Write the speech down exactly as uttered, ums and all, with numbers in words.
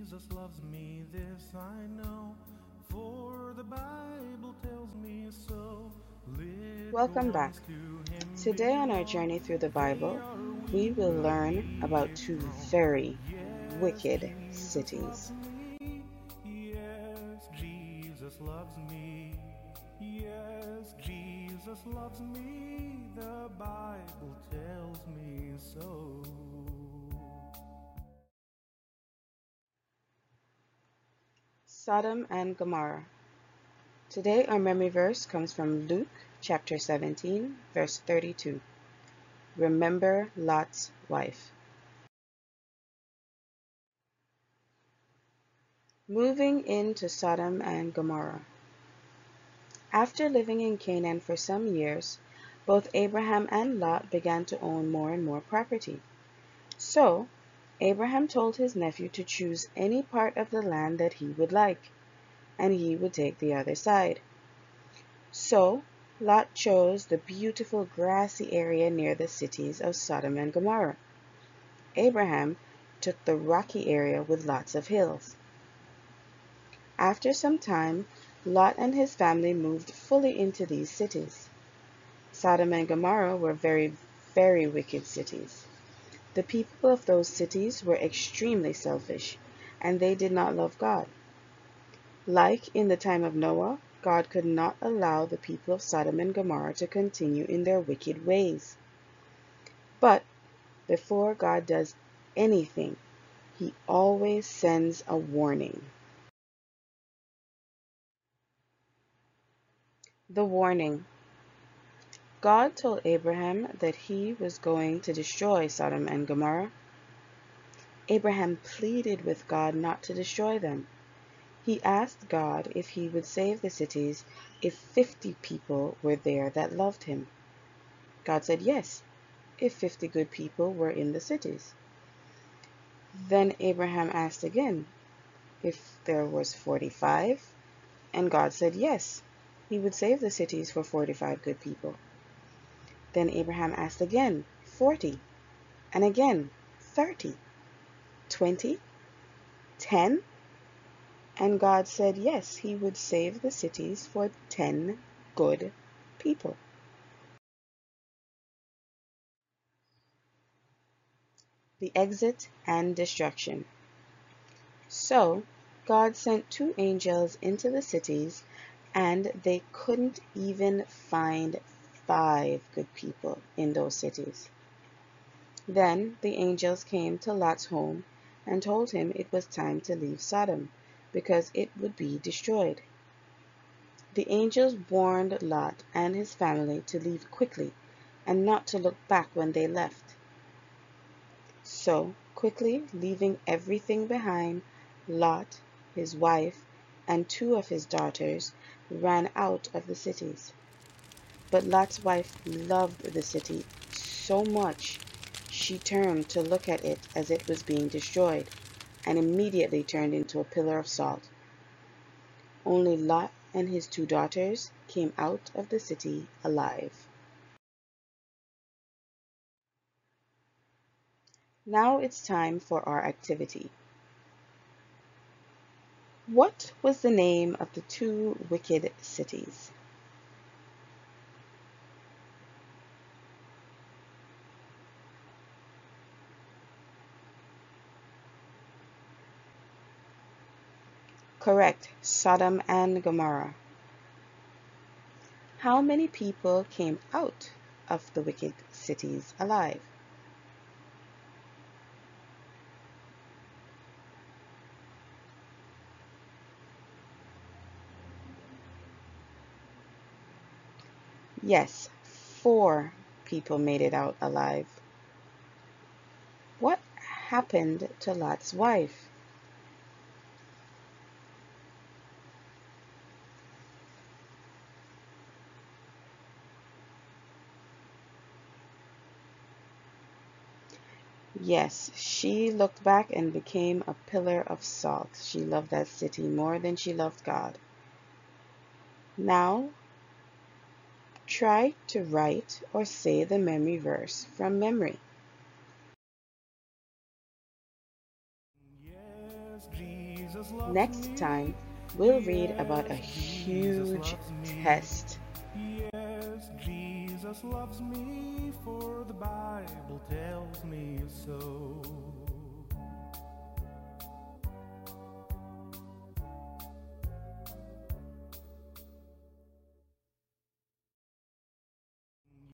Jesus loves me, this I know, for the Bible tells me so. Little Welcome back. ones to him Today, on our belong. journey through the They Bible, are we weak, will but learn about he is two strong. very Yes, wicked Jesus loves cities. me. Yes, Jesus loves me. Yes, Jesus loves me. The Bible tells me so. Sodom and Gomorrah. Today, our memory verse comes from Luke chapter seventeen, verse thirty-two. Remember Lot's wife. Moving into Sodom and Gomorrah. After living in Canaan for some years, both Abraham and Lot began to own more and more property. So, Abraham told his nephew to choose any part of the land that he would like, and he would take the other side. So, Lot chose the beautiful grassy area near the cities of Sodom and Gomorrah. Abraham took the rocky area with lots of hills. After some time, Lot and his family moved fully into these cities. Sodom and Gomorrah were very, very wicked cities. The people of those cities were extremely selfish, and they did not love God. Like in the time of Noah, God could not allow the people of Sodom and Gomorrah to continue in their wicked ways. But before God does anything, he always sends a warning. The warning. God told Abraham that he was going to destroy Sodom and Gomorrah. Abraham pleaded with God not to destroy them. He asked God if he would save the cities if fifty people were there that loved him. God said yes, if fifty good people were in the cities. Then Abraham asked again if there was forty-five, and God said yes, he would save the cities for forty-five good people. Then Abraham asked again, forty, and again, thirty, twenty, ten, and God said yes, he would save the cities for ten good people. The exit and destruction. So God sent two angels into the cities, and they couldn't even find five good people in those cities. Then the angels came to Lot's home and told him it was time to leave Sodom, because it would be destroyed. The angels warned Lot and his family to leave quickly and not to look back when they left. So, quickly leaving everything behind, Lot, his wife, and two of his daughters ran out of the cities. But Lot's wife loved the city so much, she turned to look at it as it was being destroyed, and immediately turned into a pillar of salt. Only Lot and his two daughters came out of the city alive. Now it's time for our activity. What was the name of the two wicked cities? Correct, Sodom and Gomorrah. How many people came out of the wicked cities alive? Yes, four people made it out alive. What happened to Lot's wife? Yes, she looked back and became a pillar of salt. She loved that city more than she loved God. Now, try to write or say the memory verse from memory. Yes, Jesus. Next time, we'll read about a huge test. Yes, Jesus loves me, for the Bible tells me so.